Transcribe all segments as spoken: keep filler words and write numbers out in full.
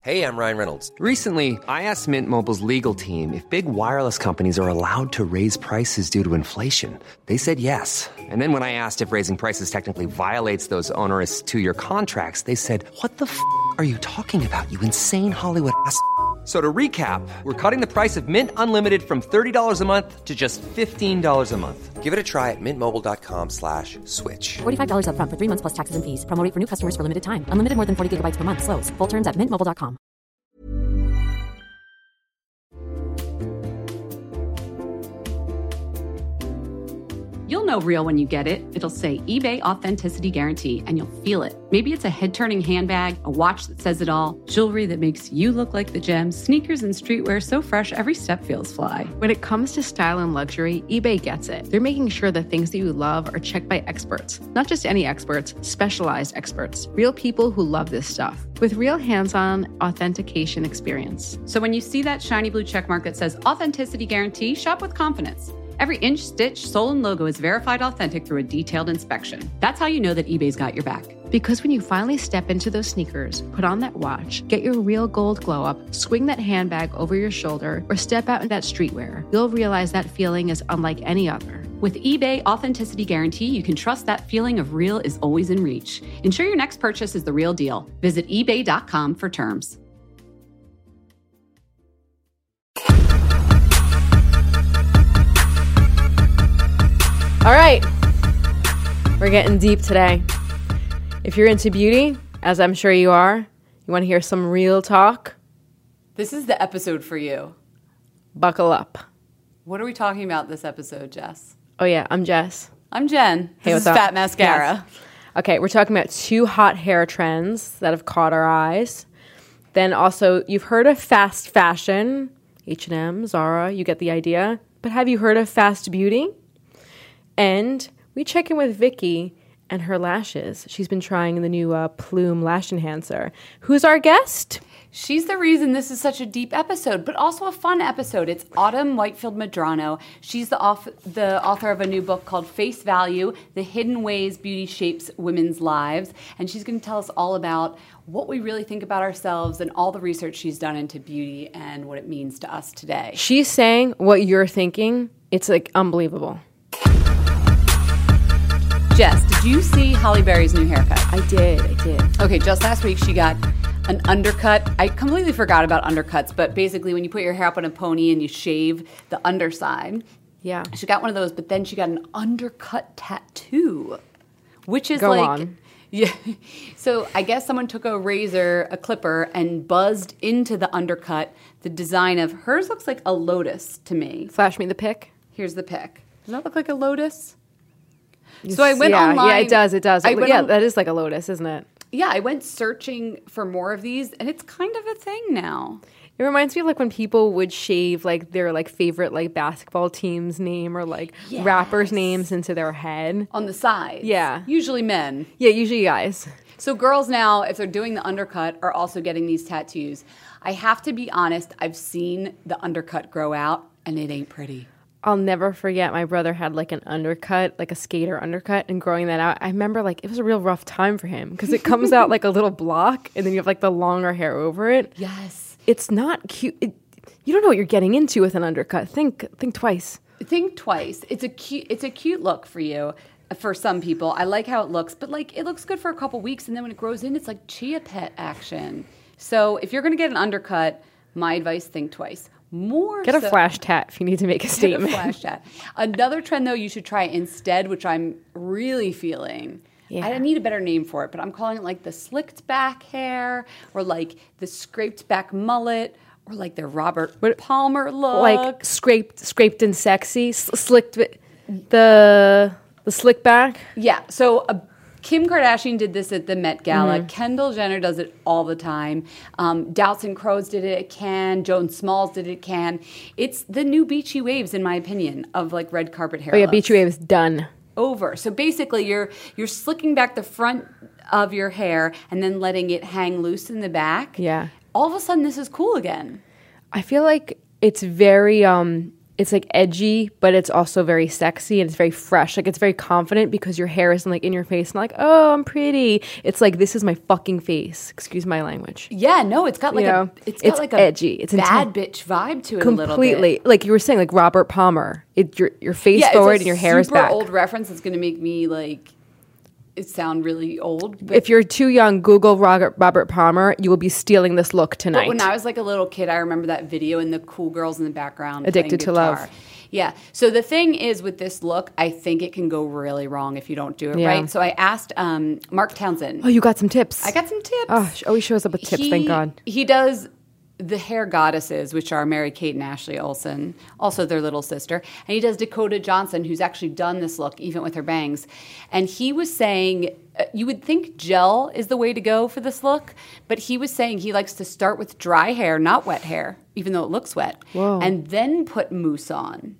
Hey, I'm Ryan Reynolds. Recently, I asked Mint Mobile's legal team if big wireless companies are allowed to raise prices due to inflation. They said yes. And then when I asked if raising prices technically violates those onerous two-year contracts, they said, what the f*** are you talking about, you insane Hollywood ass f- So to recap, we're cutting the price of Mint Unlimited from thirty dollars a month to just fifteen dollars a month. Give it a try at mintmobile.com slash switch. forty-five dollars up front for three months plus taxes and fees. Promo rate for new customers for limited time. Unlimited more than forty gigabytes per month. Slows full terms at mint mobile dot com. You'll know real when you get it. It'll say eBay Authenticity Guarantee, and you'll feel it. Maybe it's a head-turning handbag, a watch that says it all, jewelry that makes you look like the gem, sneakers and streetwear so fresh every step feels fly. When it comes to style and luxury, eBay gets it. They're making sure the things that you love are checked by experts. Not just any experts, specialized experts. Real people who love this stuff. With real hands-on authentication experience. So when you see that shiny blue checkmark that says Authenticity Guarantee, shop with confidence. Every inch, stitch, sole, and logo is verified authentic through a detailed inspection. That's how you know that eBay's got your back. Because when you finally step into those sneakers, put on that watch, get your real gold glow up, swing that handbag over your shoulder, or step out in that streetwear, you'll realize that feeling is unlike any other. With eBay Authenticity Guarantee, you can trust that feeling of real is always in reach. Ensure your next purchase is the real deal. Visit ebay dot com for terms. All right, we're getting deep today. If you're into beauty, as I'm sure you are, you want to hear some real talk, This is the episode for you. buckle up. What are we talking about this episode, Jess? Oh yeah, I'm Jess. I'm Jen. Hey, This what's is up? Fat Mascara. Yes. Okay, we're talking about two hot hair trends that have caught our eyes. Then also, you've heard of fast fashion, H and M, Zara, you get the idea. But have you heard of fast beauty? And we check in with Vicky and her lashes. She's been trying the new uh, Plume Lash Enhancer. Who's our guest? She's the reason this is such a deep episode, but also a fun episode. It's Autumn Whitefield Medrano. She's the, off- the author of a new book called Face Value, The Hidden Ways Beauty Shapes Women's Lives. And she's going to tell us all about what we really think about ourselves and all the research she's done into beauty and what it means to us today. She's saying what you're thinking. It's like unbelievable. Jess, did you see Halle Berry's new haircut? I did, I did. Okay, just last week she got an undercut. I completely forgot about undercuts, but basically when you put your hair up on a pony and you shave the underside, Yeah. she got one of those, but then she got an undercut tattoo, which is Go like, on. yeah. So I guess someone took a razor, a clipper, and buzzed into the undercut. The design of hers looks like a lotus to me. Flash me the pic. Here's the pic. Does that look like a lotus? So I went yeah, online. Yeah, it does, it does. I It- went yeah, on- that is like a lotus, isn't it? Yeah, I went searching for more of these, and it's kind of a thing now. It reminds me of like when people would shave like their like favorite like basketball team's name or like Yes. rappers' names into their head. On the side. Yeah. Usually men. Yeah, usually guys. So girls now, if they're doing the undercut, are also getting these tattoos. I have to be honest, I've seen the undercut grow out, and it ain't pretty. I'll never forget my brother had like an undercut, like a skater undercut, and growing that out, I remember like it was a real rough time for him because it comes out like a little block and then you have like the longer hair over it. Yes. It's not cute. It, you don't know what you're getting into with an undercut. Think think twice. Think twice. It's a cute it's a cute look for you. For some people. I like how it looks, but like it looks good for a couple weeks and then when it grows in, it's like chia pet action. So if you're gonna get an undercut, my advice, think twice. More Get a so- flash tat if you need to make a Get a statement. flash tat. Another trend, though, you should try instead, which I'm really feeling. Yeah. I need a better name for it, but I'm calling it like the slicked back hair or like the scraped back mullet or like the Robert What- Palmer look. Like scraped, scraped and sexy, s- slicked the the slick back. Yeah. So uh, Kim Kardashian did this at the Met Gala. Mm-hmm. Kendall Jenner does it all the time. Um, Doutzen Crows did it at Cannes. Joan Smalls did it at Cannes. It's the new beachy waves, in my opinion, of like red carpet hair. Oh yeah, looks. beachy wave is done. Over. So basically, you're you're slicking back the front of your hair and then letting it hang loose in the back. Yeah. All of a sudden, this is cool again. I feel like it's very um it's like edgy, but it's also very sexy and it's very fresh. Like it's very confident because your hair isn't like in your face and like, oh, I'm pretty. It's like, this is my fucking face. Excuse my language. Yeah, no, it's got like You a know, it's got it's like a edgy. It's bad intense. bitch vibe to it a little bit. Completely. Like you were saying, like Robert Palmer. It your your face Yeah, forward it's a and your hair is super back. old reference that's going to make me like it sound really old. But, If you're too young, Google Robert, Robert Palmer. You will be stealing this look tonight. but when I was like a little kid, I remember that video and the cool girls in the background. Addicted playing to Love. guitar. Yeah. So the thing is with this look, I think it can go really wrong if you don't do it Yeah. right. So I asked um, Mark Townsend. oh, you got some tips. I got some tips. Oh, she always shows up with tips. He- Thank God. He does the hair goddesses, which are Mary-Kate and Ashley Olsen, also their little sister. And he does Dakota Johnson, who's actually done this look, even with her bangs. And he was saying, uh, you would think gel is the way to go for this look, but he was saying he likes to start with dry hair, not wet hair, even though it looks wet, Whoa. and then put mousse on.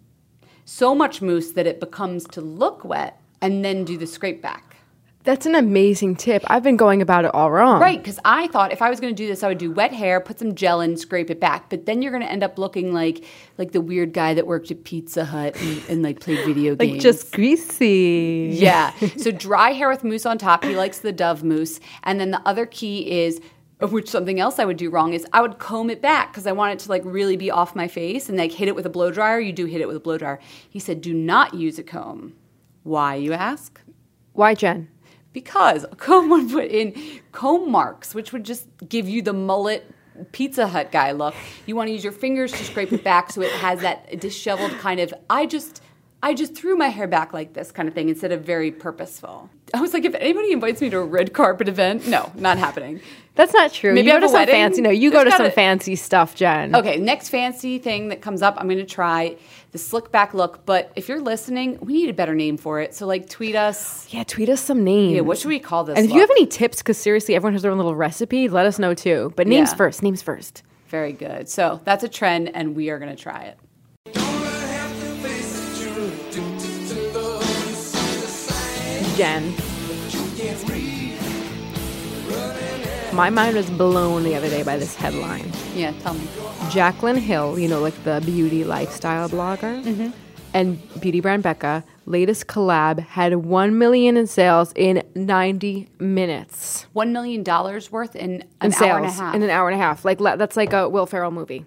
So much mousse that it becomes to look wet, and then do the scrape back. That's an amazing tip. I've been going about it all wrong. Right, because I thought if I was going to do this, I would do wet hair, put some gel in, scrape it back. But then you're going to end up looking like like the weird guy that worked at Pizza Hut and, and like played video games. Like just greasy. Yeah. So dry hair with mousse on top. He likes the Dove mousse. And then the other key is, of which something else I would do wrong is I would comb it back because I want it to like really be off my face and like hit it with a blow dryer. You do hit it with a blow dryer. He said, do not use a comb. Why, you ask? Why, Jen? Because a comb would put in comb marks, which would just give you the mullet Pizza Hut guy look. You want to use your fingers to scrape it back so it has that disheveled kind of, I just, I just threw my hair back like this kind of thing instead of very purposeful. I was like, if anybody invites me to a red carpet event, no, not happening. That's not true. Maybe you I go have to a some wedding. fancy. No, you go There's to some gotta- fancy stuff, Jen. Okay, next fancy thing that comes up, I'm going to try the slick back look. But if you're listening, we need a better name for it. So like tweet us. Yeah, tweet us some names. Yeah, what should we call this And if look? you have any tips, because seriously, everyone has their own little recipe, let us know too. But names Yeah. first. Names first. Very good. So that's a trend, and we are going to try it. Jen. My mind was blown the other day by this headline. Yeah, tell me. Jaclyn Hill, you know, like the beauty lifestyle blogger, Mm-hmm. and beauty brand Becca, latest collab had one million in sales in ninety minutes. One million dollars worth in an In sales hour and a half. in an hour and a half. Like la- that's like a Will Ferrell movie.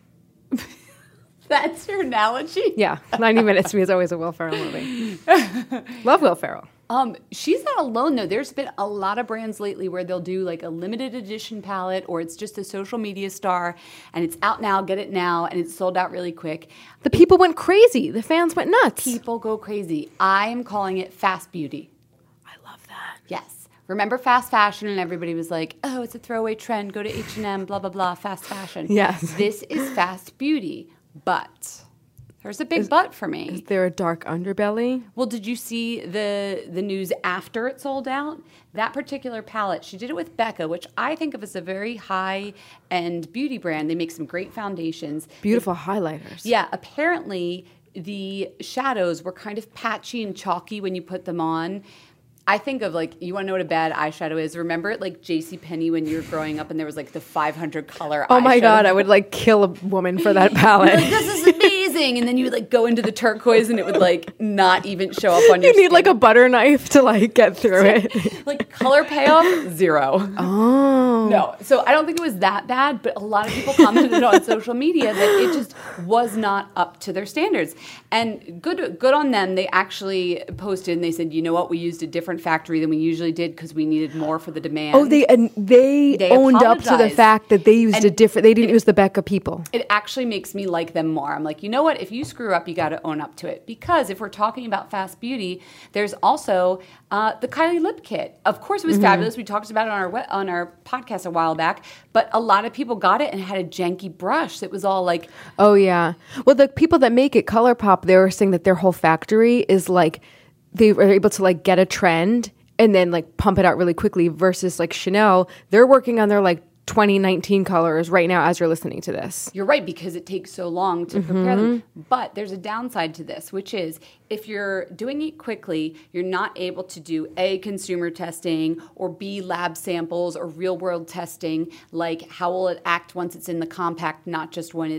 That's your analogy? Yeah, ninety minutes to me is always a Will Ferrell movie. Love Will Ferrell. Um, she's not alone though. There's been a lot of brands lately where they'll do like a limited edition palette, or it's just a social media star, and it's out now, get it now, and it's sold out really quick. The people went crazy. The fans went nuts. People go crazy. I am calling it fast beauty. I love that. Yes. Remember fast fashion, and everybody was like, oh, it's a throwaway trend. Go to H and M, blah, blah, blah, fast fashion. Yes. This is fast beauty, but there's a big but for me. Is there a dark underbelly? Well, did you see the the news after it sold out? That particular palette, she did it with Becca, which I think of as a very high-end beauty brand. They make some great foundations. Beautiful highlighters. Yeah, apparently the shadows were kind of patchy and chalky when you put them on. I think of like, you want to know what a bad eyeshadow is? Remember at like JCPenney when you were growing up and there was like the five hundred color Oh my eyeshadow? God, I would like kill a woman for that palette. Like, this is amazing. And then you would like go into the turquoise and it would like not even show up on your You need skin. like a butter knife to like get through it. Like color payoff, zero. Oh. No. So I don't think it was that bad, but a lot of people commented on social media that it just was not up to their standards. And good good on them. They actually posted and they said, you know what, we used a different factory than we usually did because we needed more for the demand. Oh, they and they, They owned up to the apologized. fact that they used And a different. They didn't it- use the Becca people. It actually makes me like them more. I'm like, you know what? If you screw up, you got to own up to it. Because if we're talking about fast beauty, there's also uh, the Kylie lip kit. Of course, it was fabulous. We talked about it on our we- on our podcast a while back. But a lot of people got it and had a janky brush that was all like, Oh yeah. Well, the people that make it, ColourPop, they were saying that their whole factory is like they were able to like get a trend and then like pump it out really quickly. Versus like Chanel, they're working on their like twenty nineteen colors right now as you're listening to this. you're right, because it takes so long to prepare them. But there's a downside to this, which is if you're doing it quickly, you're not able to do A, consumer testing, or B, lab samples or real world testing, like how will it act once it's in the compact, not just when it's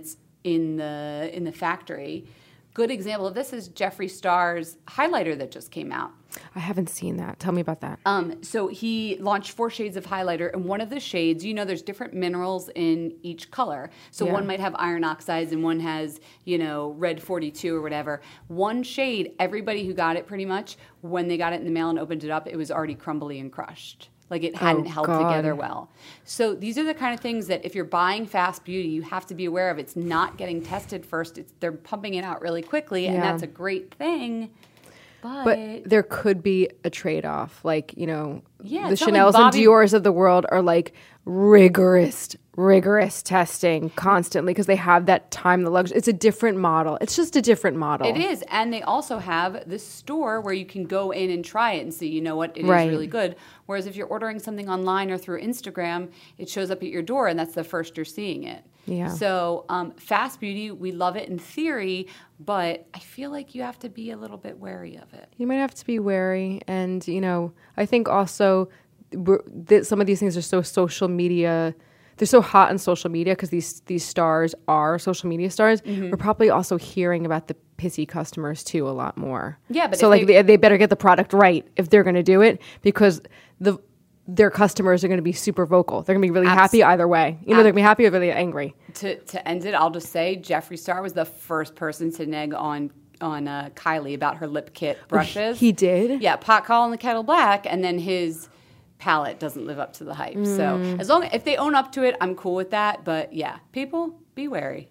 in the in the factory. Good example of this is Jeffree Star's highlighter that just came out. I haven't seen that. Tell me about that. Um, so he launched four shades of highlighter, and one of the shades, you know, there's different minerals in each color. So Yeah. one might have iron oxides, and one has, you know, red forty-two or whatever. One shade, everybody who got it pretty much, when they got it in the mail and opened it up, it was already crumbly and crushed. Like it hadn't Oh, held God. together well. So these are the kind of things that if you're buying fast beauty, you have to be aware of. It's not getting tested first. It's, they're pumping it out really quickly, and Yeah. that's a great thing. But, But there could be a trade-off. Like, you know, Yeah, the it's not like Chanels Bobby- and Dior's of the world are like rigorous, rigorous testing constantly because they have that time, the luxury. It's a different model. It's just a different model. It is, and they also have this store where you can go in and try it and see, you know what, it Right. is really good. Whereas if you're ordering something online or through Instagram, it shows up at your door, and that's the first you're seeing it. Yeah. So um, fast beauty, we love it in theory, but I feel like you have to be a little bit wary of it. You might have to be wary. And, you know, I think also we're, that some of these things are so social media, they're so hot on social media because these, these stars are social media stars. Mm-hmm. We're probably also hearing about the pissy customers too a lot more. Yeah, but so if like they- they, they better get the product right if they're going to do it because the their customers are going to be super vocal. They're going to be really Abs- happy either way. You know, they're going to be happy or really angry. To to end it, I'll just say Jeffree Star was the first person to neg on on uh, Kylie about her lip kit brushes. He did? Yeah, pot call and the kettle black, and then his palette doesn't live up to the hype. Mm. So as long if they own up to it, I'm cool with that. But yeah, people be wary.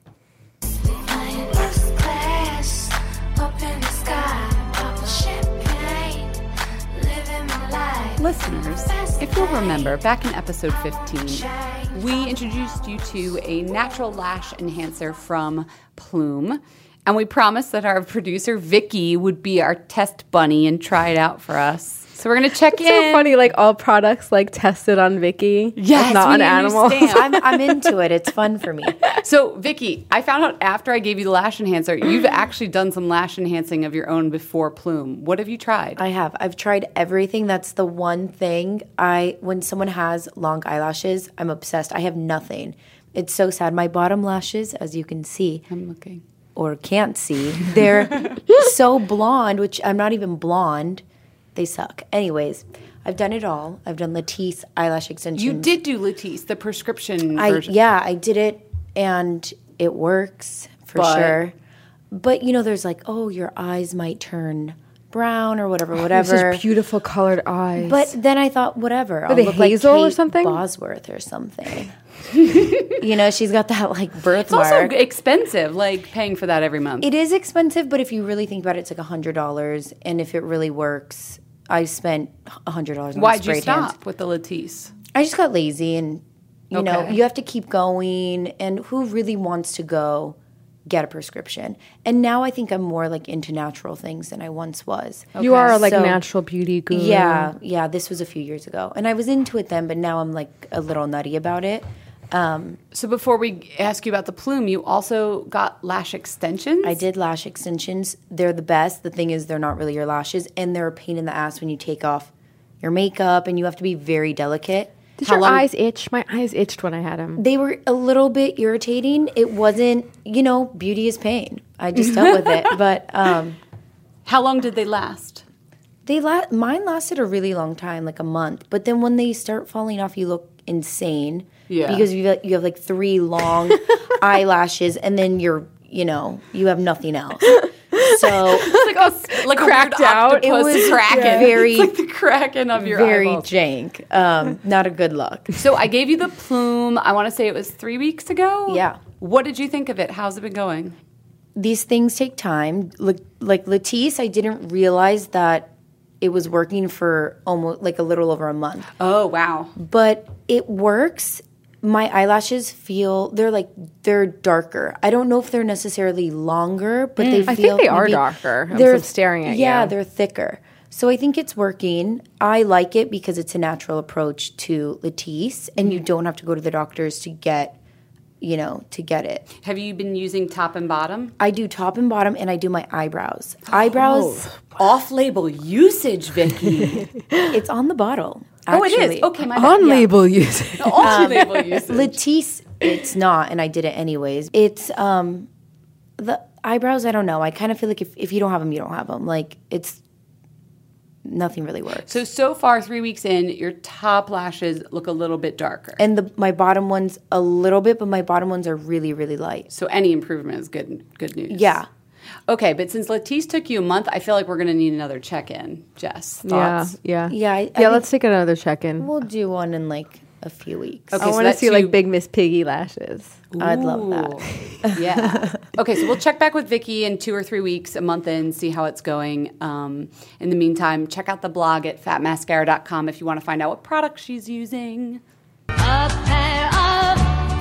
Listeners, if you'll remember, back in episode fifteen, we introduced you to a natural lash enhancer from Plume, and we promised that our producer Vicky would be our test bunny and try it out for us. So we're gonna check It's in. so funny, like all products like tested on Vicky. Yes, not we on animals. understand. I'm, I'm into it. It's fun for me. So, Vicky, I found out after I gave you the lash enhancer, you've actually done some lash enhancing of your own before Plume. What have you tried? I have. I've tried everything. That's the one thing I, when someone has long eyelashes, I'm obsessed. I have nothing. It's so sad. My bottom lashes, as you can see, I'm looking. or can't see, they're so blonde, which I'm not even blonde. They suck. Anyways, I've done it all. I've done Latisse eyelash extensions. You did do Latisse, the prescription I version. yeah, I did it, and it works for But- sure. But you know, there's like, oh, your eyes might turn brown or whatever, whatever. Such beautiful colored eyes. But then I thought, whatever. I'll they look hazel like or Kate something? Bosworth or something. You know, she's got that like It's birthmark. also expensive, like paying for that every month. It is expensive, but if you really think about it, it's like a hundred dollars. And if it really works, I spent a hundred dollars on Why'd spray you stop tans. with the Latisse? I just got lazy, and you know, Okay. you have to keep going. And who really wants to go get a prescription? And now I think I'm more like into natural things than I once was. you are a, like So- natural beauty guru. Yeah, yeah. This was a few years ago, and I was into it then, but now I'm like a little nutty about it. So before we ask you about the Plume, you also got lash extensions? I did lash extensions. They're the best. The thing is, they're not really your lashes, and they're a pain in the ass when you take off your makeup, and you have to be very delicate. Did How your long- eyes itch? My eyes itched when I had them. They were a little bit irritating. It wasn't, you know, beauty is pain. I just dealt with it. But um, How long did they last? they la- mine lasted a really long time, like a month. But then when they start falling off, you look insane. Yeah. Because you have, you have like three long eyelashes, and then you're, you know, you have nothing else. So It's like a, like Cracked a weird out. octopus It was kraken. very- It's like the kraken of your very eyeballs. jank. Um, not a good look. So I gave you the Plume, I want to say it was three weeks ago? Yeah. What did you think of it? How's it been going? These things take time. Like, like Latisse, I didn't realize that it was working for almost like a little over a month. Oh, wow. But it works. My eyelashes feel they're like they're darker. I don't know if they're necessarily longer, but they feel I think they are maybe- darker. I'm They're from staring at yeah, you. they're thicker. So I think it's working. I like it because it's a natural approach to Latisse, and you don't have to go to the doctors to get, you know, to get it. Have you been using top and bottom? I do top and bottom, and I do my eyebrows. Eyebrows, Off-label usage, Vicky. it's on the bottle. Oh, it actually. is. Okay, my bad. On Yeah. label usage. On-label usage. Latisse it's not, and I did it anyways. It's um, the eyebrows, I don't know. I kind of feel like if, if you don't have them, you don't have them. Like, it's, nothing really works. So, so far, three weeks in, your top lashes look a little bit darker. And the my bottom ones a little bit, but my bottom ones are really, really light. So any improvement is good good news. Yeah. Okay, but since Latisse took you a month, I feel like we're going to need another check-in. Jess, thoughts? Yeah, yeah. Yeah, I, I yeah, think let's take another check-in. We'll do one in like a few weeks. Okay, I so want to that's see you- like big Miss Piggy lashes. I'd love that. Ooh. Yeah. Okay, so we'll check back with Vicky in two or three weeks, a month in, see how it's going. Um, in the meantime, check out the blog at fat mascara dot com if you want to find out what product she's using. A pair of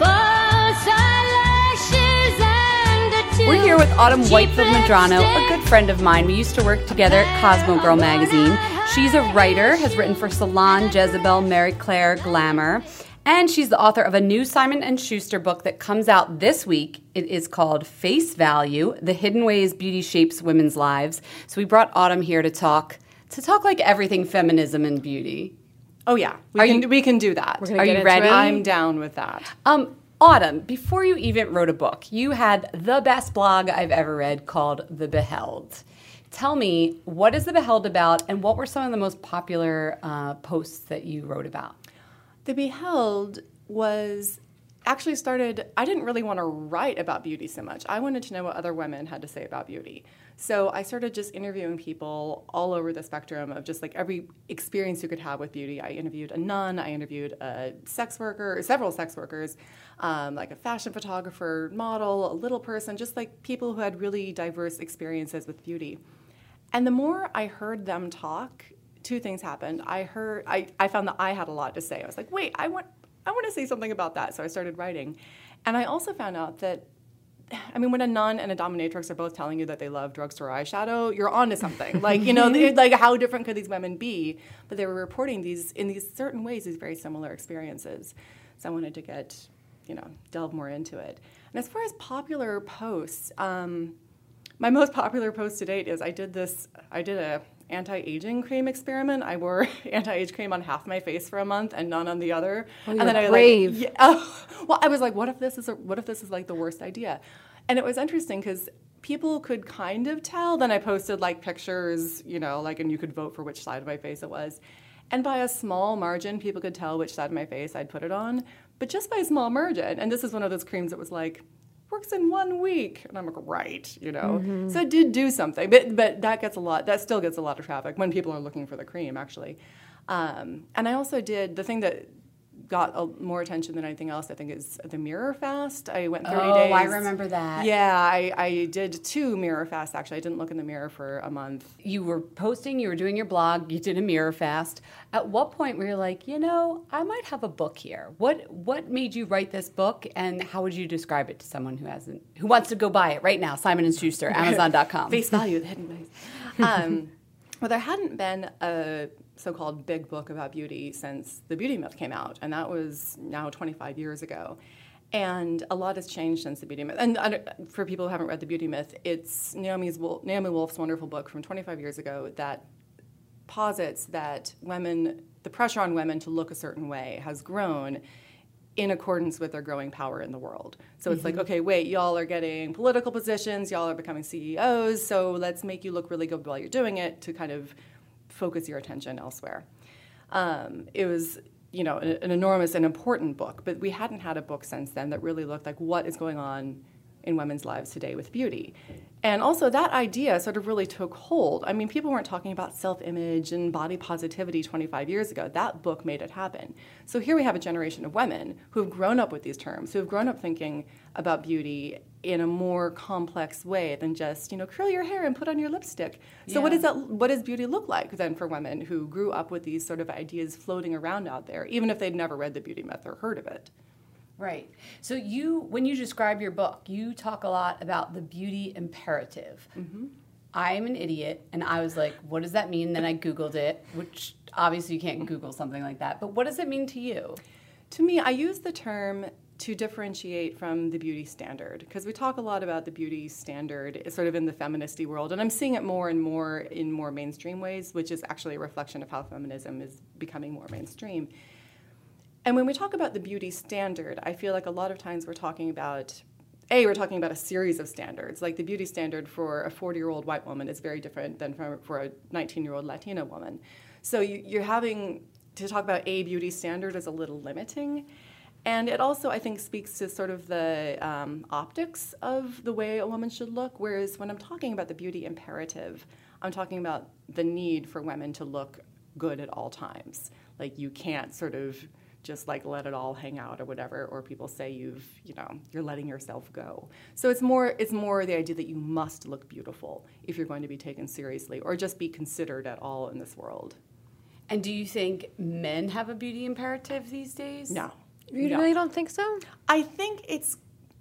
false eyelashes and a two We're here with Autumn Whitefield Medrano, a good friend of mine. We used to work together at Cosmo Girl magazine. She's a writer, has written for Salon, Jezebel, Mary Claire, Glamour, and she's the author of a new Simon and Schuster book that comes out this week. It is called Face Value: The Hidden Ways Beauty Shapes Women's Lives. So we brought Autumn here to talk to talk like everything feminism and beauty. Oh yeah, we Are can you- we can do that. gonna Are get you into ready? it? I'm down with that. Um, Autumn, before you even wrote a book, you had the best blog I've ever read called The Beheld. Tell me, what is The Beheld about, and what were some of the most popular uh, posts that you wrote about? The Beheld was actually started, I didn't really want to write about beauty so much. I wanted to know what other women had to say about beauty. So I started just interviewing people all over the spectrum of just like every experience you could have with beauty. I interviewed a nun, I interviewed a sex worker, several sex workers, um, like a fashion photographer, model, a little person, just like people who had really diverse experiences with beauty. And the more I heard them talk, two things happened. I heard, I, I found that I had a lot to say. I was like, wait, I want, I want to say something about that. So I started writing. And I also found out that, I mean, when a nun and a dominatrix are both telling you that they love drugstore eyeshadow, you're onto something. Like, you know, they- like how different could these women be? But they were reporting these, in these certain ways, these very similar experiences. So I wanted to get, you know, delve more into it. And as far as popular posts, um, my most popular post to date is I did this, I did a anti-aging cream experiment. I wore anti-age cream on half my face for a month and none on the other. Oh, and you're then I brave. like, yeah, oh, well, I was like, what if this is a, what if this is like the worst idea? And it was interesting because people could kind of tell. Then I posted like pictures, you know, like, and you could vote for which side of my face it was. And by a small margin, people could tell which side of my face I'd put it on, but just by a small margin. And this is one of those creams that was like, works in one week. And I'm like, right, you know. Mm-hmm. So it did do something, but but that gets a lot, that still gets a lot of traffic when people are looking for the cream, actually. Um, and I also did, the thing that got a, more attention than anything else, I think, is the Mirror Fast. I went thirty Oh, days. I remember that. Yeah, I, I did two Mirror Fasts, actually. I didn't look in the mirror for a month. You were posting, you were doing your blog, you did a mirror fast. At what point were you like, you know, I might have a book here? What what made you write this book, and how would you describe it to someone who hasn't, who wants to go buy it right now? Simon and Schuster, Amazon dot com. Face value, the hidden ways. Um, well, there hadn't been a so-called big book about beauty since The Beauty Myth came out, and that was now twenty-five years ago. And a lot has changed since The Beauty Myth. And uh, for people who haven't read The Beauty Myth, it's Naomi's Wolf, Naomi Wolf's wonderful book from twenty-five years ago that posits that women, the pressure on women to look a certain way has grown in accordance with their growing power in the world. So it's like, okay, wait, y'all are getting political positions, y'all are becoming C E Os, so let's make you look really good while you're doing it to kind of focus your attention elsewhere. Um, it was, you know, an, an enormous and important book, but we hadn't had a book since then that really looked like what is going on in women's lives today with beauty. And also that idea sort of really took hold. I mean, people weren't talking about self-image and body positivity twenty-five years ago. That book made it happen. So here we have a generation of women who have grown up with these terms, who have grown up thinking about beauty in a more complex way than just, you know, curl your hair and put on your lipstick. So Yeah. what does that, what does beauty look like then for women who grew up with these sort of ideas floating around out there, even if they'd never read The Beauty Myth or heard of it? Right. So you, when you describe your book, you talk a lot about the beauty imperative. Mm-hmm. I'm an idiot, and I was like, what does that mean? Then I Googled it, which obviously you can't Google something like that. But what does it mean to you? To me, I use the term to differentiate from the beauty standard, because we talk a lot about the beauty standard sort of in the feministy world, and I'm seeing it more and more in more mainstream ways, which is actually a reflection of how feminism is becoming more mainstream. And when we talk about the beauty standard, I feel like a lot of times we're talking about, A, we're talking about a series of standards. Like the beauty standard for a forty-year-old white woman is very different than for, for a nineteen-year-old Latina woman. So you, you're having to talk about a beauty standard is a little limiting. And it also, I think, speaks to sort of the um, optics of the way a woman should look, whereas when I'm talking about the beauty imperative, I'm talking about the need for women to look good at all times. Like you can't sort of just like let it all hang out or whatever, or people say you've, you know, you're letting yourself go. So it's more, it's more the idea that you must look beautiful if you're going to be taken seriously or just be considered at all in this world. And do you think men have a beauty imperative these days? No. You no. really don't think so? I think it's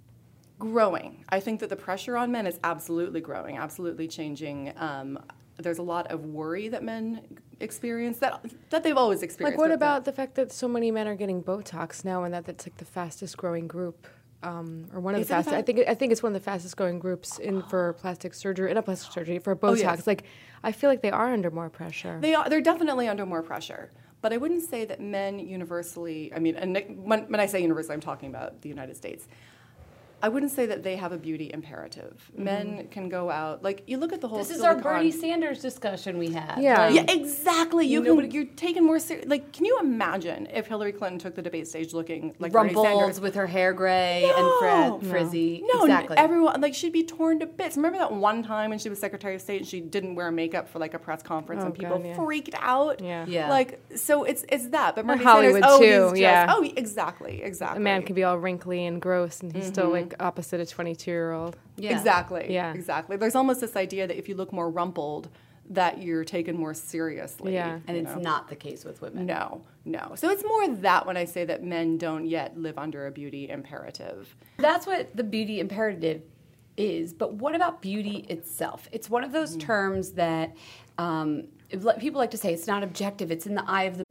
growing. I think that the pressure on men is absolutely growing, absolutely changing. Um, there's a lot of worry that men experience that that they've always experienced. Like, what but about that, the fact that so many men are getting Botox now, and that that's like the fastest growing group, um, or one of Is the it the fastest? fa- I think I think it's one of the fastest growing groups in for plastic surgery, in a plastic surgery for Botox. Oh, yes. Like, I feel like they are under more pressure. They are, they're definitely under more pressure. But I wouldn't say that men universally, I mean, and when, when I say universally, I'm talking about the United States. I wouldn't say that they have a beauty imperative. Mm-hmm. Men can go out, like, you look at the whole This is silicone. our Bernie Sanders discussion we had. Yeah. Like, Yeah, exactly. You Nobody- can, you're taken more serious. Like, can you imagine if Hillary Clinton took the debate stage looking like Bernie rumpled Sanders? with her hair gray No. and frizz, frizzy. No, exactly. everyone, like, she'd be torn to bits. Remember that one time when she was Secretary of State and she didn't wear makeup for, like, a press conference Oh, and people God, yeah. freaked out? Yeah. Yeah. Like, so it's it's that. But Bernie Hollywood, Sanders, oh, too, he's just, yeah. oh, exactly, exactly. A man can be all wrinkly and gross, and he's still like opposite a twenty-two-year-old. Yeah. Exactly. Yeah. Exactly. There's almost this idea that if you look more rumpled, that you're taken more seriously. Yeah. And you it's know? not the case with women. No, no. So it's more that when I say that men don't yet live under a beauty imperative. That's what the beauty imperative is. But what about beauty itself? It's one of those Mm-hmm. terms that um, it- like- people like to say it's not objective. It's in the eye of the.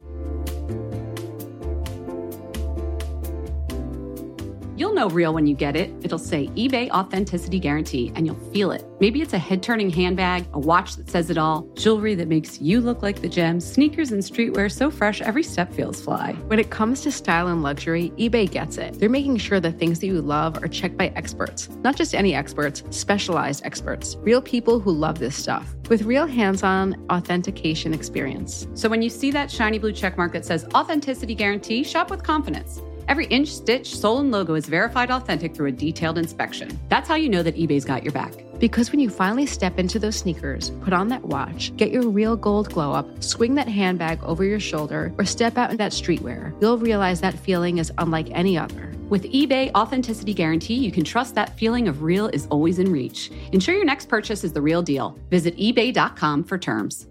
You'll know real when you get it. It'll say eBay Authenticity Guarantee, and you'll feel it. Maybe it's a head-turning handbag, a watch that says it all, jewelry that makes you look like the gem, sneakers and streetwear so fresh every step feels fly. When it comes to style and luxury, eBay gets it. They're making sure the things that you love are checked by experts. Not just any experts, specialized experts. Real people who love this stuff. With real hands-on authentication experience. So when you see that shiny blue checkmark that says Authenticity Guarantee, shop with confidence. Every inch, stitch, sole, and logo is verified authentic through a detailed inspection. That's how you know that eBay's got your back. Because when you finally step into those sneakers, put on that watch, get your real gold glow up, swing that handbag over your shoulder, or step out in that streetwear, you'll realize that feeling is unlike any other. With eBay Authenticity Guarantee, you can trust that feeling of real is always in reach. Ensure your next purchase is the real deal. Visit ebay dot com for terms.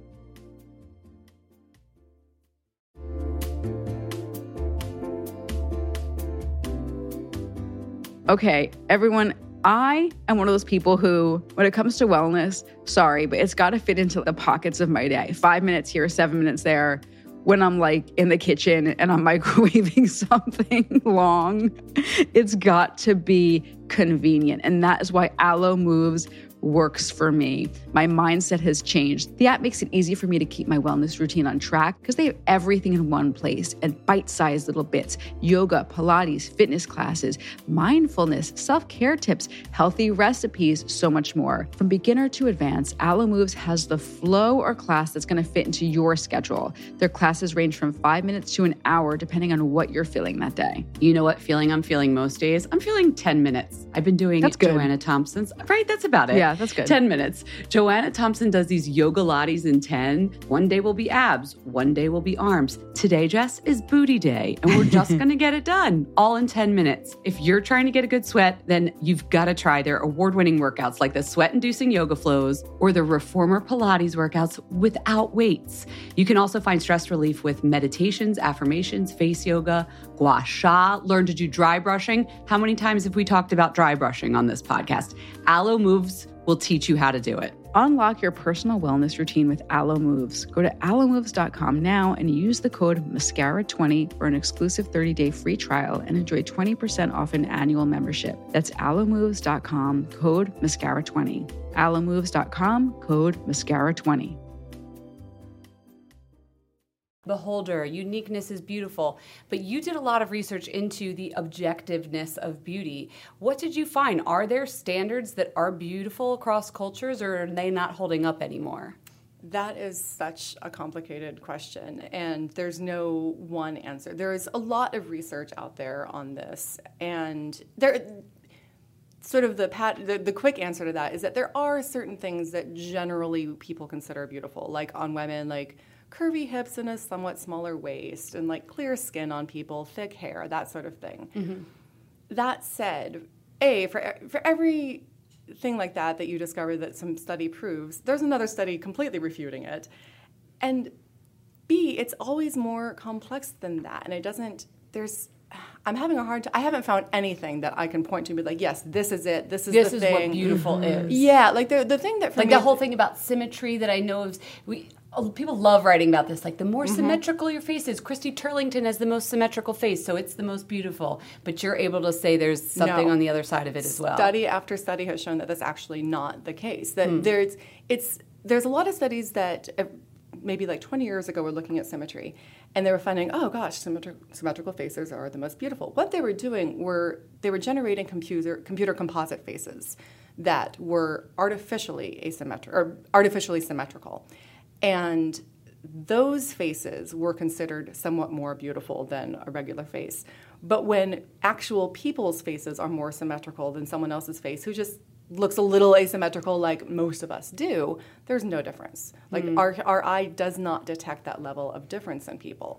Okay, everyone, I am one of those people who, when it comes to wellness, sorry, but it's got to fit into the pockets of my day. Five minutes here, seven minutes there. When I'm like in the kitchen and I'm microwaving something long, it's got to be convenient. And that is why Alo Moves works for me. My mindset has changed. The app makes it easy for me to keep my wellness routine on track because they have everything in one place and bite-sized little bits: yoga, Pilates, fitness classes, mindfulness, self-care tips, healthy recipes, so much more. From beginner to advanced, Alo Moves has the flow or class that's going to fit into your schedule. Their classes range from five minutes to an hour, depending on what you're feeling that day. You know what feeling I'm feeling most days? I'm feeling ten minutes. I've been doing That's good. Joanna Thompson's, right? That's about it. Yeah, that's good. ten minutes. Joanna Thompson does these yoga lattes in ten. One day will be abs. One day will be arms. Today, Jess, is booty day. And we're just going to get it done all in ten minutes. If you're trying to get a good sweat, then you've got to try their award-winning workouts like the sweat-inducing yoga flows or the reformer Pilates workouts without weights. You can also find stress relief with meditations, affirmations, face yoga, gua sha, learn to do dry brushing. How many times have we talked about dry brushing on this podcast? Alo Moves will teach you how to do it. Unlock your personal wellness routine with Alo Moves. Go to alo moves dot com now and use the code mascara twenty for an exclusive thirty-day free trial and enjoy twenty percent off an annual membership. That's alo moves dot com, code mascara twenty. alo moves dot com, code mascara twenty. beholder. Uniqueness is beautiful. But you did a lot of research into the objectiveness of beauty. What did you find? Are there standards that are beautiful across cultures, or are they not holding up anymore? That is such a complicated question, and there's no one answer. There is a lot of research out there on this, and there, sort of the, pat, the the quick answer to that is that there are certain things that generally people consider beautiful, like on women, like curvy hips and a somewhat smaller waist, and like clear skin on people, thick hair, that sort of thing. Mm-hmm. That said, A, for for every thing like that that you discover that some study proves, there's another study completely refuting it. And B, it's always more complex than that. And it doesn't, there's, I'm having a hard time, I haven't found anything that I can point to and be like, yes, this is it, this is this the is thing. What beautiful mm-hmm. is. Yeah, like the the thing that for like me... the whole thing about symmetry that I know of, we... Oh, people love writing about this. Like, the more mm-hmm. symmetrical your face is, Christy Turlington has the most symmetrical face, so it's the most beautiful. But you're able to say there's something no. on the other side of it as well. Study after study has shown that that's actually not the case. That mm. there's it's there's a lot of studies that uh, maybe like twenty years ago were looking at symmetry, and they were finding, oh gosh, symmetri- symmetrical faces are the most beautiful. What they were doing were they were generating computer computer composite faces that were artificially asymmetric or artificially symmetrical. And those faces were considered somewhat more beautiful than a regular face. But when actual people's faces are more symmetrical than someone else's face, who just looks a little asymmetrical like most of us do, there's no difference. Like mm. our our eye does not detect that level of difference in people.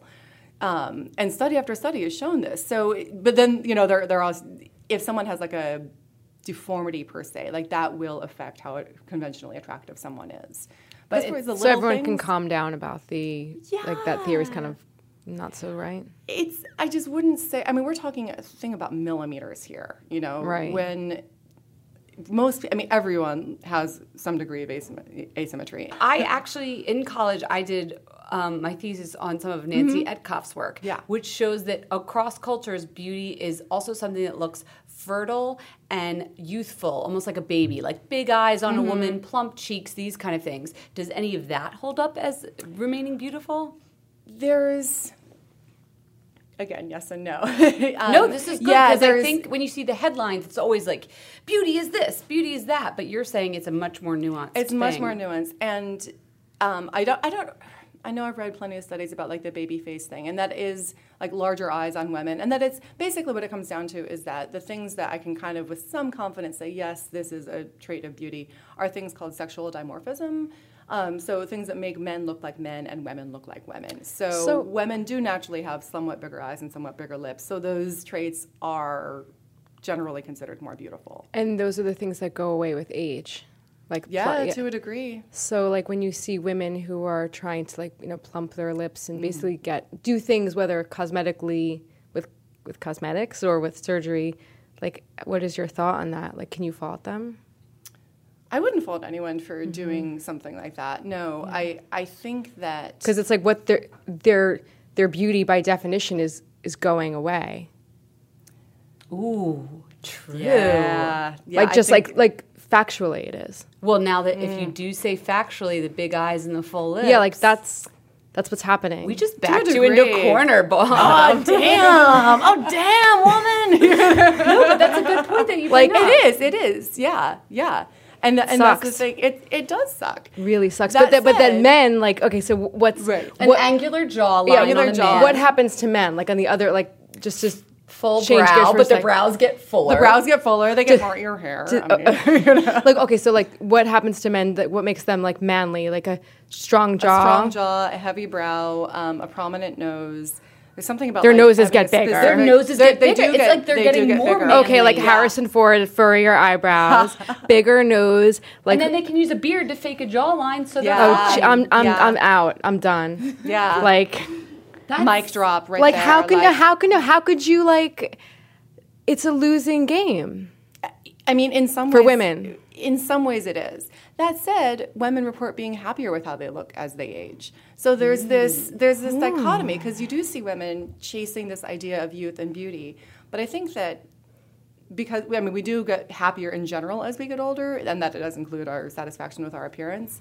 Um, and study after study has shown this. So, but then, you know, there there are, if someone has like a deformity per se, like that will affect how conventionally attractive someone is. But it's, so everyone things, can calm down about the, yeah. like that theory is kind of not so right. It's, I just wouldn't say, I mean, we're talking a thing about millimeters here, you know, right. when most, I mean, everyone has some degree of asym- asymmetry. I actually, in college, I did um, my thesis on some of Nancy mm-hmm. Etkoff's work, yeah. which shows that across cultures, beauty is also something that looks fertile and youthful, almost like a baby, like big eyes on mm-hmm. a woman, plump cheeks, these kind of things. Does any of that hold up as remaining beautiful? There's... Again, yes and no. um, no, this is good because yeah, I think when you see the headlines, it's always like, beauty is this, beauty is that. But you're saying it's a much more nuanced It's thing. much more nuanced. And um, I don't, I don't, I know I've read plenty of studies about like the baby face thing, and that is like larger eyes on women. And that it's basically what it comes down to is that the things that I can kind of with some confidence say, yes, this is a trait of beauty, are things called sexual dimorphism. Um, so things that make men look like men and women look like women. So, so women do naturally have somewhat bigger eyes and somewhat bigger lips. So those traits are generally considered more beautiful. And those are the things that go away with age. Like yeah, pl- to a degree. So like when you see women who are trying to like, you know, plump their lips and mm. basically get do things whether cosmetically with with cosmetics or with surgery, like what is your thought on that? Like can you fault them? I wouldn't fault anyone for mm-hmm. doing something like that. No, yeah. I, I think that because it's like what their their their beauty by definition is is going away. Ooh, true. Yeah, yeah like just like like factually it is. Well, now that mm. if you do say factually, the big eyes and the full lips. Yeah, like that's that's what's happening. We just backed you into a corner, Bob. Oh damn! Oh damn, woman! No, but that's a good point that you like. It is. It is. Yeah. Yeah. And, and that's the thing. It it does suck. Really sucks. That but that, said, but then men like okay. So what's right. an what, angular jawline? Yeah, angular on jaw. Man. What happens to men? Like on the other like just just full change brow, but the like, brows get fuller. The brows get fuller. They get more ear hair. To, I mean, uh, you know. Like okay, so like what happens to men? That what makes them like manly? Like a strong jaw, a strong jaw, a heavy brow, um, a prominent nose. There's something about their like, noses get bigger. Their noses get they bigger. Do it's get, like they're they getting get more. manly. Okay, like yeah. Harrison Ford, furrier eyebrows, bigger nose. Like, and then they can use a beard to fake a jawline. So yeah. oh, ch- I'm I'm yeah. I'm out. I'm done. Yeah, like that's, mic drop. Right like there. how can like, you, how can you, how could you like? It's a losing game. I mean, in some for ways, women. In some ways, it is. That said, women report being happier with how they look as they age. So there's mm. this there's this mm. dichotomy because you do see women chasing this idea of youth and beauty. But I think that because I mean we do get happier in general as we get older, and that does include our satisfaction with our appearance.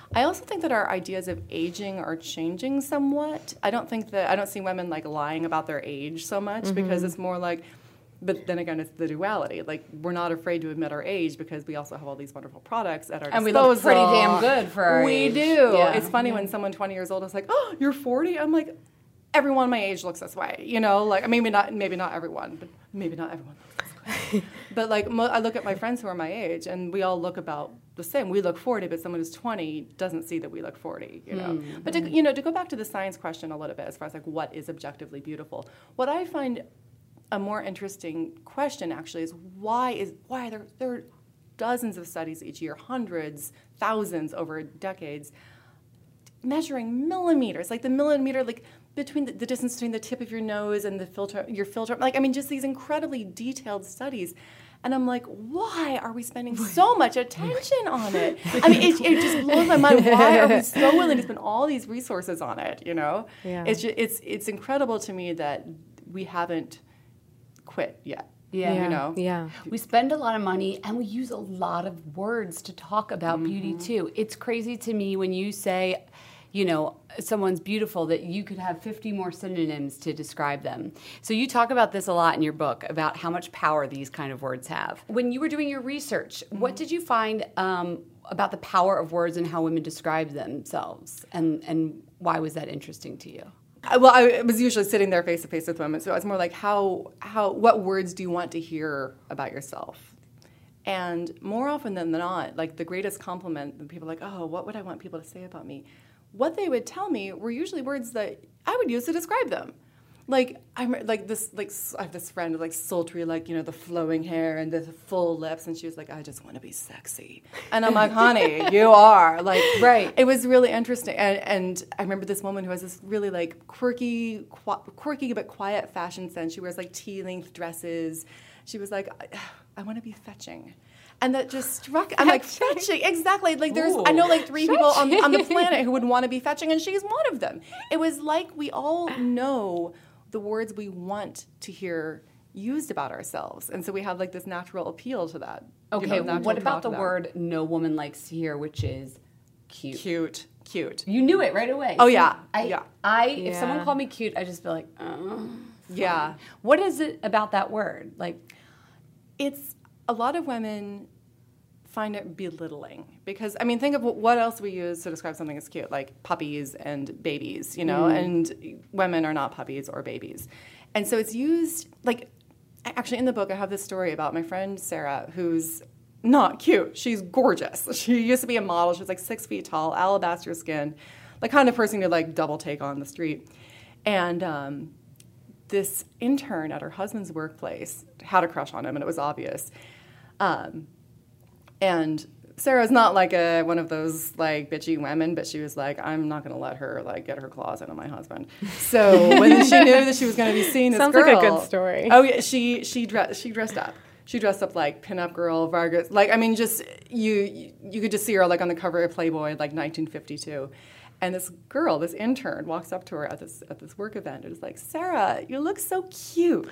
I also think that our ideas of aging are changing somewhat. I don't think that I don't see women like lying about their age so much mm-hmm. because it's more like, but then again, it's the duality. Like we're not afraid to admit our age because we also have all these wonderful products at our and disposal. And we look pretty damn good for our we age. We do. Yeah. It's funny yeah. when someone twenty years old is like, oh, you're forty? I'm like, everyone my age looks this way. You know, like maybe not, maybe not everyone, but maybe not everyone looks this way. But like mo- I look at my friends who are my age, and we all look about the same. We look forty, but someone who's twenty doesn't see that we look forty. You know, mm-hmm. but to, you know, to go back to the science question a little bit, as far as like what is objectively beautiful, what I find a more interesting question actually is why is why there there are dozens of studies each year, hundreds, thousands over decades, measuring millimeters, like the millimeter, like between the, the distance between the tip of your nose and the filter, your filter, like I mean, just these incredibly detailed studies. And I'm like, why are we spending so much attention on it? I mean, it, it just blows my mind. Why are we so willing to spend all these resources on it? You know, yeah. it's just, it's it's incredible to me that we haven't quit yet. Yeah. You know? Yeah. We spend a lot of money and we use a lot of words to talk about mm-hmm. beauty too. It's crazy to me when you say, you know, someone's beautiful that you could have fifty more synonyms to describe them. So you talk about this a lot in your book about how much power these kind of words have. When you were doing your research, mm-hmm. what did you find um, about the power of words and how women describe themselves? And, and why was that interesting to you? Well, I was usually sitting there face to face with women, so I was more like, how, how, what words do you want to hear about yourself? And more often than not, like the greatest compliment, people are like, oh, what would I want people to say about me? What they would tell me were usually words that I would use to describe them. Like I'm like this, like I have this friend like sultry, like you know the flowing hair and the full lips, and she was like, I just want to be sexy, and I'm like, honey, you are like right. It was really interesting, and, and I remember this woman who has this really like quirky, qu- quirky but quiet fashion sense. She wears like tea-length dresses. She was like, I, I want to be fetching. And that just struck. I'm like fetching, exactly. Like there's, Ooh. I know like three people on, on the planet who would want to be fetching, and she's one of them. It was like we all know the words we want to hear used about ourselves, and so we have like this natural appeal to that. Okay, you know, what about the word no woman likes to hear, which is cute? Cute, cute. You knew it right away. Oh yeah, I, yeah. I, yeah. if someone called me cute, I just feel like, oh. Yeah. What is it about that word? Like, it's. A lot of women find it belittling because, I mean, think of what else we use to describe something as cute, like puppies and babies, you know, mm. and women are not puppies or babies. And so it's used, like, actually in the book I have this story about my friend Sarah, who's not cute. She's gorgeous. She used to be a model. She was like six feet tall, alabaster skin, the kind of person you'd like double take on the street. And um, this intern at her husband's workplace had a crush on him, and it was obvious. Um, and Sarah's not like a one of those like bitchy women, but she was like, I'm not going to let her like get her claws into my husband. So when she knew that she was going to be seeing this Sounds girl, like a good story. Oh yeah, she she dressed she dressed up. She dressed up like pinup girl, Vargas. Like I mean, just you you could just see her like on the cover of Playboy, like nineteen fifty-two. And this girl, this intern, walks up to her at this at this work event and is like, Sarah, you look so cute.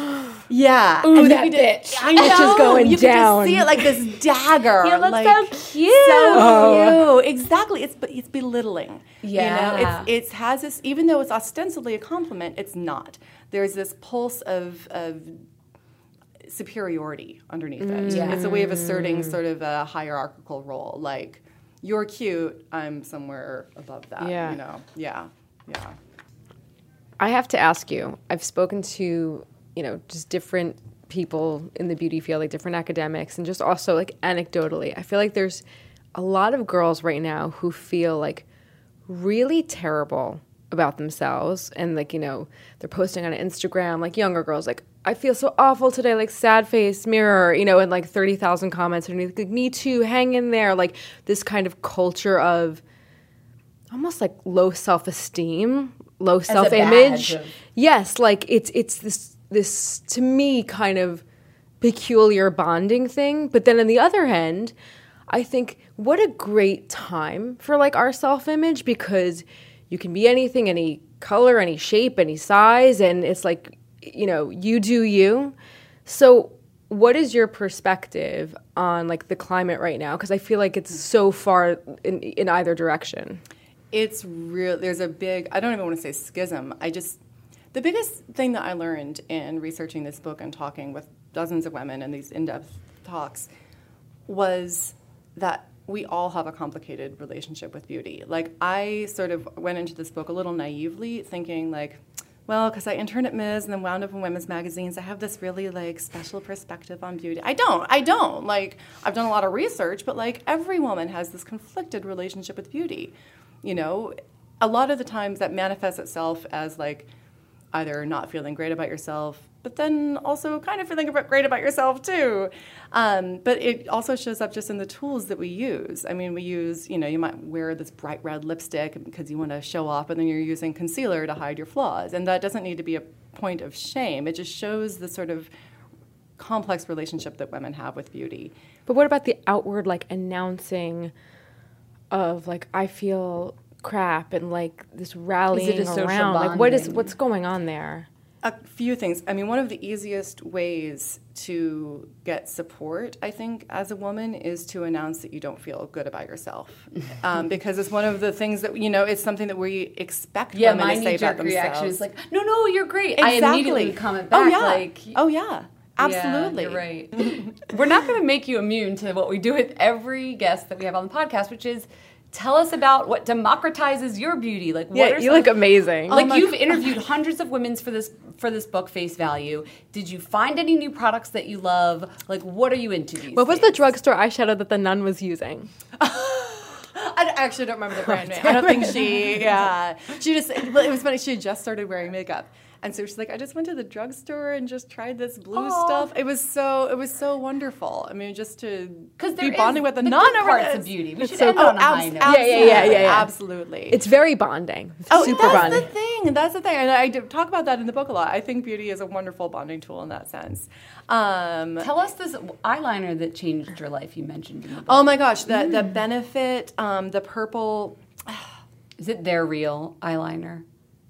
Yeah. Ooh, and that we bitch. I know. Bitch is going you down. You could just see it like this dagger. You look like, so cute. So Oh. cute. Exactly. It's it's belittling. Yeah. You know, it's, it's has this, even though it's ostensibly a compliment, it's not. There's this pulse of of superiority underneath it. Yeah. It's a way of asserting sort of a hierarchical role, like, you're cute, I'm somewhere above that, Yeah. you know? Yeah, yeah. I have to ask you, I've spoken to, you know, just different people in the beauty field, like different academics, and just also like anecdotally, I feel like there's a lot of girls right now who feel like really terrible about themselves, and like, you know, they're posting on Instagram, like younger girls, like, I feel so awful today, like sad face, mirror, you know, and like thirty thousand comments underneath, like, me too, hang in there, like this kind of culture of almost like low self-esteem, low self-image. of- Yes, like it's it's this this to me kind of peculiar bonding thing. But then on the other hand, I think what a great time for like our self-image, because you can be anything, any color, any shape, any size, and it's like, you know, you do you. So what is your perspective on like the climate right now? Because I feel like it's so far in, in either direction. It's real. There's a big, I don't even want to say schism. I just, the biggest thing that I learned in researching this book and talking with dozens of women in these in-depth talks was that we all have a complicated relationship with beauty. Like, I sort of went into this book a little naively thinking, like, well, because I interned at Miz and then wound up in women's magazines, I have this really, like, special perspective on beauty. I don't. I don't. Like, I've done a lot of research, but, like, every woman has this conflicted relationship with beauty. You know, a lot of the times that manifests itself as, like, either not feeling great about yourself, but then also kind of feeling great about yourself too. Um, but it also shows up just in the tools that we use. I mean, we use, you know, you might wear this bright red lipstick because you want to show off, and then you're using concealer to hide your flaws. And that doesn't need to be a point of shame. It just shows the sort of complex relationship that women have with beauty. But what about the outward, like, announcing of, like, I feel crap and, like, this rallying Is it a social around? Like, what is bonding? what's going on there? A few things. I mean, one of the easiest ways to get support, I think, as a woman is to announce that you don't feel good about yourself. Um, because it's one of the things that, you know, it's something that we expect Yeah, women my to say about knee-jerk reaction themselves. is like, no, no, you're great. Exactly. I immediately comment back Oh, yeah. like, oh, yeah. Absolutely. Yeah, you're right. We're not going to make you immune to what we do with every guest that we have on the podcast, which is tell us about what democratizes your beauty. Like, what Yeah, are you some- look amazing. Like, Oh my you've God. interviewed hundreds of women for this for this book, Face Value. Did you find any new products that you love? Like, what are you into these What was days? the drugstore eyeshadow that the nun was using? I actually don't remember the brand name. I don't think she, yeah. She just, well, it was funny, she had just started wearing makeup. And so she's like, I just went to the drugstore and just tried this blue Aw. stuff. It was so, it was so wonderful. I mean, just to Because be bonding with a nun good over parts this. of beauty. We It's should so end cool. on a high abs- note. Yeah, yeah, yeah, yeah, yeah. Absolutely. It's very bonding. Oh, Super that's bonding. the thing. That's the thing. And I do talk about that in the book a lot. I think beauty is a wonderful bonding tool in that sense. Um, Tell us this eyeliner that changed your life you mentioned in the book. oh my gosh, the, the Benefit, um, the purple, Is it their real eyeliner?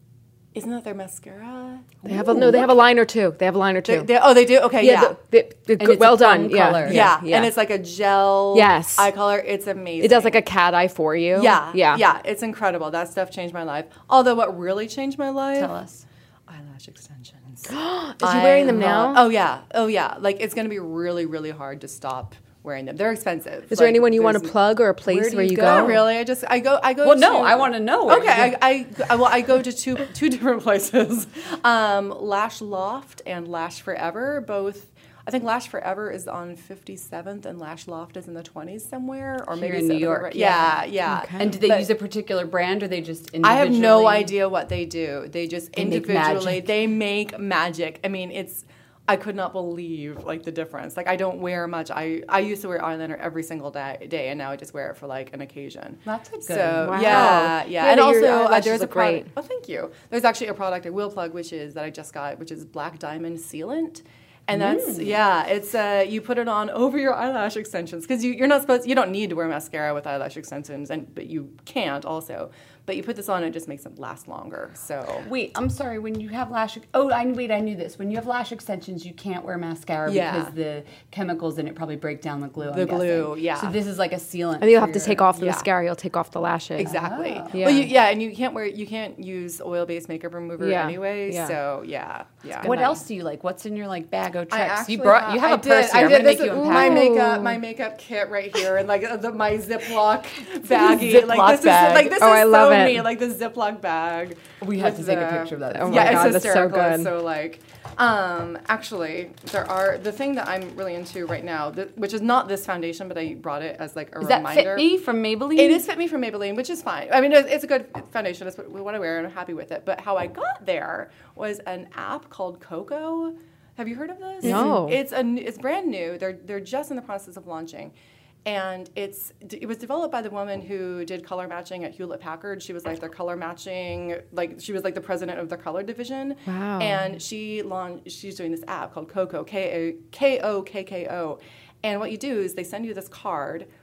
isn't that their mascara? They have a, no, they have a liner too. They have a liner They, too. they, oh, they do? Okay, yeah. the- the- the And good- it's well a foam done. Yeah, color. yeah. yeah. And it's like a gel Yes. eye color. It's amazing. It does like a cat eye for you. Yeah, yeah, yeah. It's incredible. That stuff changed my life. Although what really changed my life? Tell us. Eyelash extensions. Is she wearing them love- now? Oh yeah, oh yeah. Like it's going to be really, really hard to stop wearing them. They're expensive. Is there Like, anyone you want to there's- plug or a place Where do where you you go? go? Not really. I just I go I go. Well, to, no, I want to know. Where Okay, you I, I, I well I go to two two different places, um, Lash Loft and Lash Forever. Both, I think Lash Forever is on fifty-seventh and Lash Loft is in the twenties somewhere, or Here maybe in New seventh, York, right? yeah. Yeah, yeah. And do they But- use a particular brand, or they just I individually? have no idea what they do. They just They make individually magic. they make magic. I mean, it's I could not believe like the difference. Like I don't wear much. I, I used to wear eyeliner every single day, day, and now I just wear it for like an occasion. That's a good. So Wow. yeah, yeah, Yeah, and but your also uh, eyelashes there's a look great. product. Oh, thank you. There's actually a product I will plug, which is that I just got, which is Black Diamond Sealant. And that's yeah, it's uh, you put it on over your eyelash extensions because you, you're not supposed you don't need to wear mascara with eyelash extensions, and but you can't also. But you put this on, and it just makes them last longer. So Wait, I'm sorry. When you have lash, oh, I wait, I knew this. When you have lash extensions, you can't wear mascara Yeah. because the chemicals in it probably break down the glue. I'm The glue, guessing. yeah. So this is like a sealant. And you'll for have to your- take off the yeah. mascara. You'll take off the lashes. exactly. Oh. Yeah. Well, you, yeah, and you can't wear you can't use oil based makeup remover Yeah. anyway. Yeah. So yeah, yeah. What else do you like? What's in your like bag of I tricks? actually You brought. You have I a purse did. here. I I'm did. gonna make This you is unpack. my it. makeup, my makeup kit right here, and like the, my Ziploc baggie. Ziploc like this bag. is like this Oh, is I so love it. me. Like the Ziploc bag. We have to with take a the- picture of that. Oh my yeah, God, it's that's so hysterical. It's good. so like, um, actually, there are the thing that I'm really into right now, th- which is not this foundation, but I brought it as like a Is that reminder. Fit Me from Maybelline? It is Fit Me from Maybelline, which is fine. I mean, it's it's a good foundation. It's what, what I wear, and I'm happy with it. But how I got there was an app called Coco. Have you heard of this? No. It's a n- it's brand new. They're they're just in the process of launching, and it's it was developed by the woman who did color matching at Hewlett Packard. She was like their color matching, like she was like the president of the color division. Wow. And she launched. She's doing this app called Coco, K O K K O, and what you do is they send you this card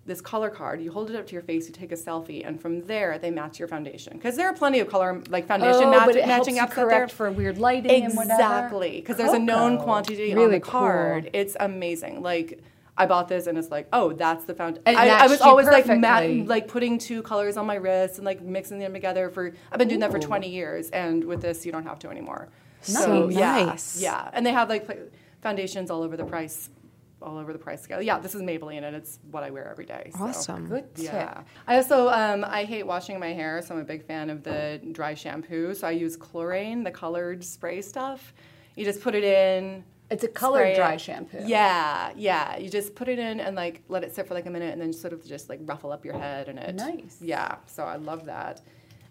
this color card. You hold it up to your face, you take a selfie, and from there they match your foundation. Because there are plenty of color like foundation Oh, match, but it matching helps apps you out there. correct for weird lighting and whatever. Exactly, because there's a known Coco. quantity on Really the card. cool. It's amazing. Like I bought this and it's like, oh, that's the foundation. And it I, I matched was you always like mat- perfectly. like putting two colors on my wrist and like mixing them together for. I've been doing that for twenty years, and with this, you don't have to anymore. So yeah, nice. Yeah, and they have like pla- foundations all over the price. all over the price scale. Yeah, this is Maybelline, and it's what I wear every day. So. Awesome. Good tip. Yeah. I also, um, I hate washing my hair, so I'm a big fan of the dry shampoo. So I use Chlorane, the colored spray stuff. You just put it in. It's a colored spray dry it. shampoo. Yeah, yeah. You just put it in and like let it sit for like a minute, and then sort of just like ruffle up your head, and it. Nice. Yeah. So I love that.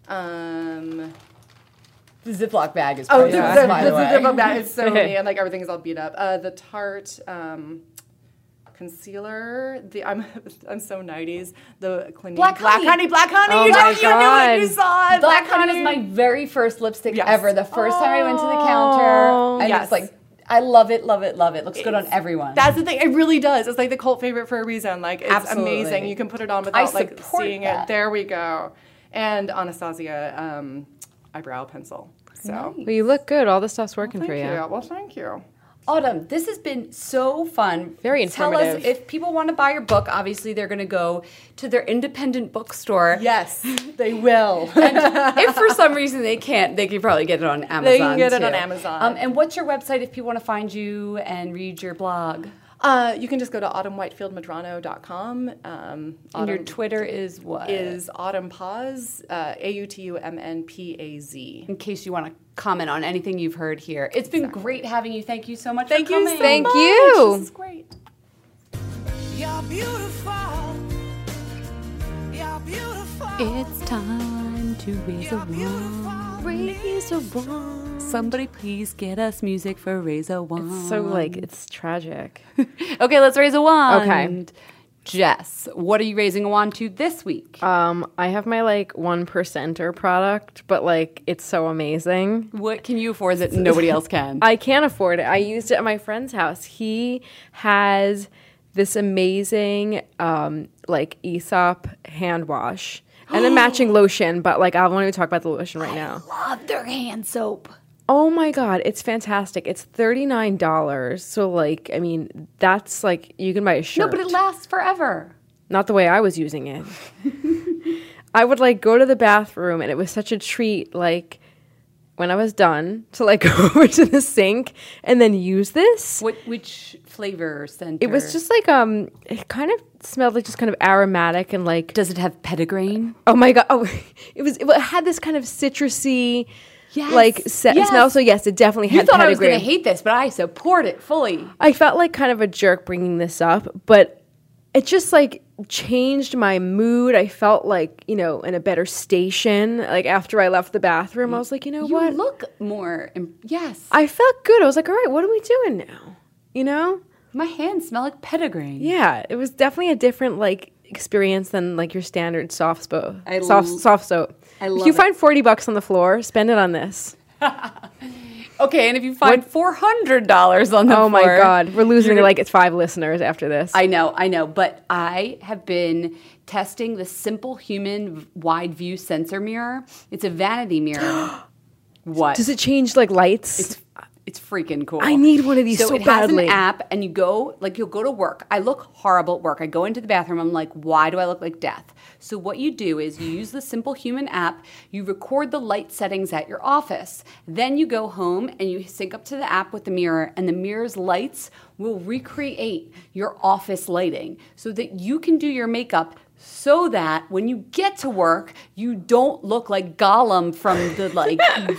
Um, The Ziploc bag is Oh, pretty the, nice, the, by the, the way. Ziploc bag is so me, and like everything's all beat up. Uh, the Tarte um, concealer. The I'm I'm so nineties. The Clinique Black Black Honey. Honey, Black Honey. Oh you my don't, you knew it. You God. saw it. Black Honey was my very first lipstick Yes. ever. The first time I went to the counter, and Yes. it's like, I love it, love it, love it. Looks good on everyone. That's the thing. It really does. It's like the cult favorite for a reason. Like it's Absolutely. amazing. You can put it on I without like support seeing that. it. There we go. And Anastasia um, eyebrow pencil. So Well, you look good. All this stuff's working thank for you. you. Well, thank you. Autumn, this has been so fun. Very Tell us informative. if people want to buy your book. Obviously, they're going to go to their independent bookstore. Yes, they will. If for some reason they can't, they can probably get it on Amazon. They can get it too. on Amazon. Um, and what's your website if people want to find you and read your blog? Uh, you can just go to autumn whitefield madrano dot com. Um, And your Autumn Twitter is what? is Autumn Paz, uh, A U T U M N P A Z. In case you want to comment on anything you've heard here. It's been great having you. Thank you so much Thank for you coming. so Thank much. you. This is great. You're beautiful. You're beautiful. It's time to raise a wand. Raise a wand. Somebody please get us music for Raise a Wand. It's so like it's tragic. Okay, let's raise a wand. Okay. Jess, what are you raising a wand to this week? Um, I have my like one percenter product, but like it's so amazing. What can you afford that nobody else can? I can't afford it. I used it at my friend's house. He has this amazing um, like Aesop hand wash and a matching lotion, but like I won't even talk about the lotion right now. Love their hand soap. Oh my God, it's fantastic. It's thirty-nine dollars. So like, I mean, that's like you can buy a shirt. No, but it lasts forever. Not the way I was using it. I would like go to the bathroom and it was such a treat like when I was done to like go over to the sink and then use this. What? Which flavor scent? It was just like um it kind of smelled like just kind of aromatic and like Does it have petitgrain? oh my God. Oh, it was it had this kind of citrusy Yes. like se- Yes. smell. So yes, it definitely You had thought I was going to petitgrain. hate this, but I support it fully. I felt like kind of a jerk bringing this up, but it just like changed my mood. I felt like, you know, in a better station. Like after I left the bathroom, I was like, you know You what? look more. im- Yes. I felt good. I was like, all right, what are we doing now? You know? My hands smell like petitgrain. Yeah, it was definitely a different like experience than like your standard soft soap. I soft l- soft soap. I if love you it. find forty bucks on the floor, spend it on this. Okay, and if you find four hundred dollars on the Oh my floor, God, we're losing you're- like it's five listeners after this. I know, I know, but I have been testing the Simple Human Wide View Sensor Mirror. It's a vanity mirror. What? Does it change like lights? It's it's freaking cool. I need one of these so it badly. has an app, and you go like you'll go to work. I look horrible at work. I go into the bathroom. I'm like, why do I look like death? So what you do is you use the Simple Human app. You record the light settings at your office. Then you go home and you sync up to the app with the mirror, and the mirror's lights will recreate your office lighting so that you can do your makeup. So that when you get to work, you don't look like Gollum from the like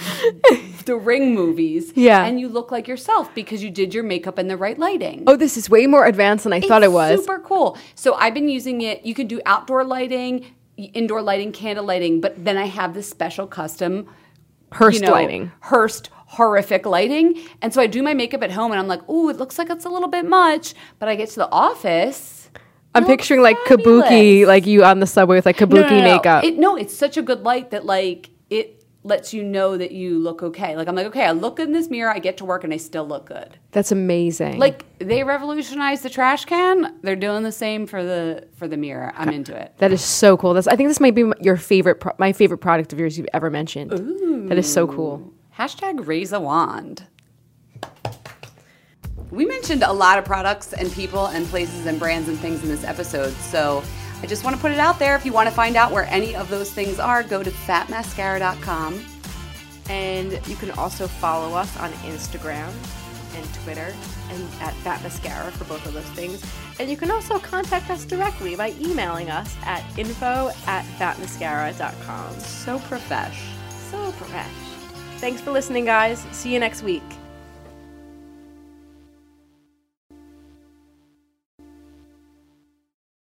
the Ring movies. Yeah. And you look like yourself because you did your makeup in the right lighting. Oh, this is way more advanced than I thought it was. Super cool. So I've been using it. You can do outdoor lighting, indoor lighting, candle lighting, but then I have this special custom Hearst you know, lighting. Hearst horrific lighting. And so I do my makeup at home and I'm like, ooh, it looks like it's a little bit much. But I get to the office. I'm it looks picturing like fabulous. kabuki, like you on the subway with like kabuki no, no, no. makeup. It, no, it's such a good light that like it lets you know that you look okay. Like I'm like, okay, I look in this mirror, I get to work and I still look good. That's amazing. Like they revolutionized the trash can. They're doing the same for the for the mirror. I'm into it. That is so cool. That's I think this might be your favorite, pro- my favorite product of yours you've ever mentioned. Ooh. That is so cool. Hashtag raise a wand. We mentioned a lot of products and people and places and brands and things in this episode, so I just want to put it out there. If you want to find out where any of those things are, go to fat mascara dot com. And you can also follow us on Instagram and Twitter and at Fat Mascara for both of those things. And you can also contact us directly by emailing us at info at fat mascara dot com. So profesh. So profesh. Thanks for listening, guys. See you next week.